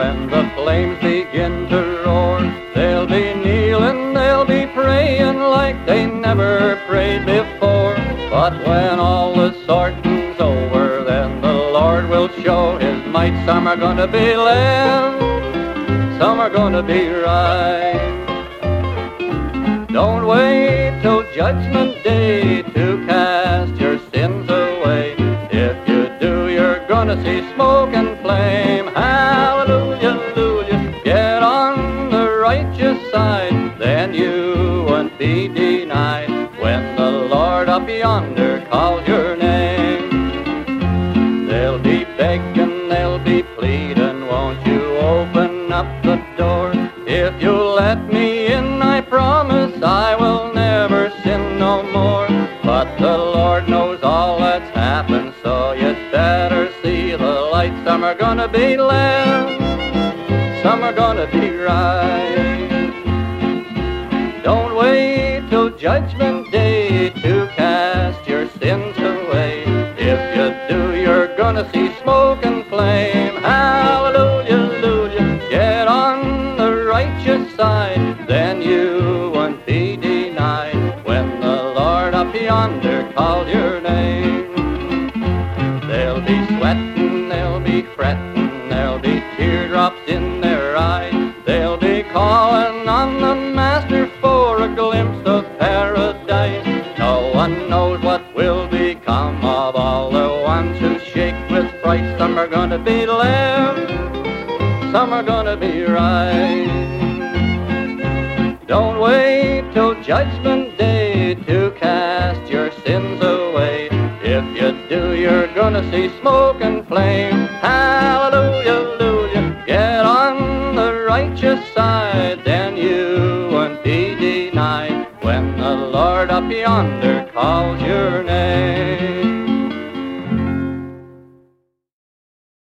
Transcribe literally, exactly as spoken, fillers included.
when the flames begin to roar, they'll be kneeling, they'll be praying like they never prayed before. But when all the sorting's over, then the Lord will show His might. Some are gonna be left, some are gonna be right. Don't wait till Judgment Day to cast your sins away. If you do, you're gonna see smoke and flame. Hallelujah, hallelujah. Get on the righteous side, then you won't be denied when the Lord up yonder calls your name. They'll be begging, they'll be pleading, won't you open up the door? If you'll let me in, I promise I will never sin no more. But the Lord knows all that's happened, so you'd better see the light. Some are gonna be left, some are gonna be right. Don't wait till Judgment Day to cast your sins away. If you do, you're gonna see smoke and flame. Hallelujah, hallelujah. Get on the righteous side, then you won't be denied when the Lord up yonder calls your name. They'll be sweating, they'll be fretting, there'll be teardrops in their eyes. They'll be calling on the Master for a glimpse of paradise. No one knows what will become of all the ones who shake with fright. Some are gonna be left, some are gonna be right. Don't wait till Judgment Day to cast your sins away. If you do, you're gonna see smoke and flame. Hallelujah, hallelujah. Get on the righteous side, then you won't be denied when the Lord up yonder calls your name.